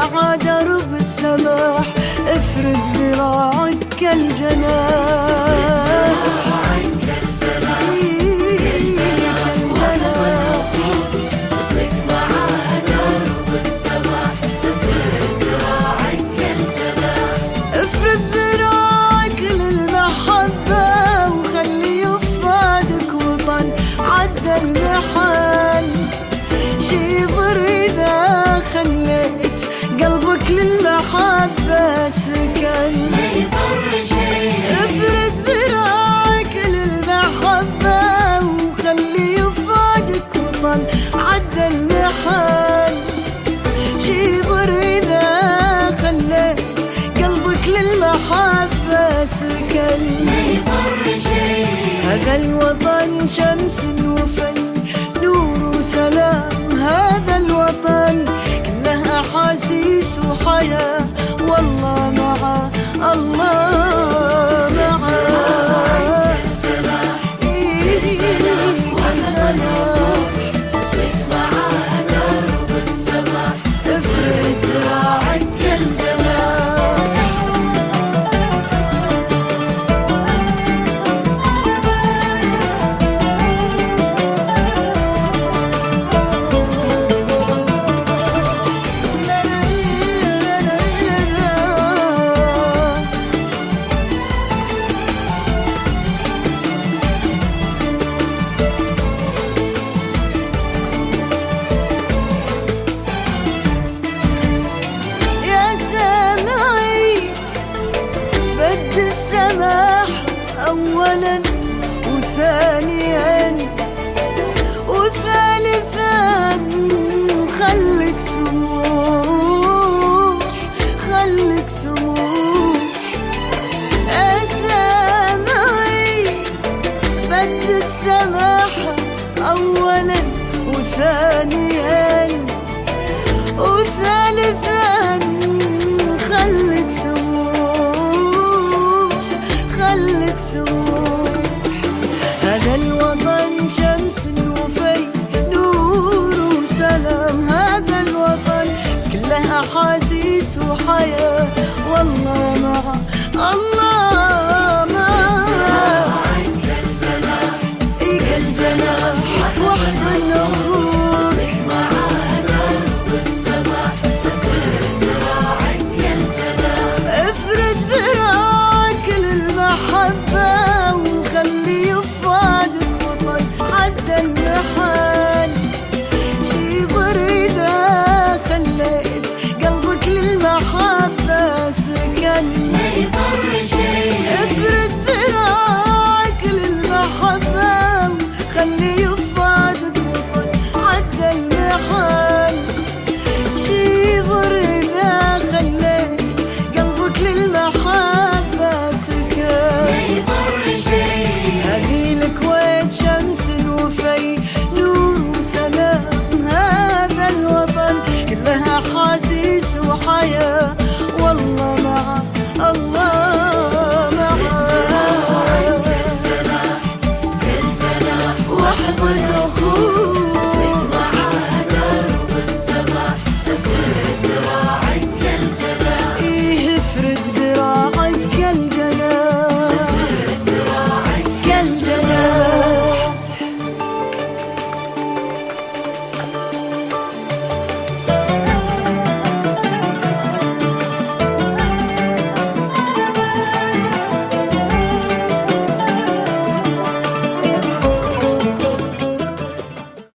مع درب السماح، افرد ذراعك كالجناح. قلبك للمحبة سكن ما يضر شيء، افرد ذراعك للمحبة وخلي يفادك وطن عدى المحن. شي يضر إذا خليت قلبك للمحبة سكن ما يضر شيء. هذا الوطن شمس وفن، نور وسلام. هذا الوطن أحاسيس وحياة، والله معه الله معه. صيف معاه درب السماح، افرد ذراعك كالجناح. السماح أولا وثانيا وثالثا، خلك سموح خلك سموح. أسامعي بد السماح أولا وثانيا وثالثا، خلك سموح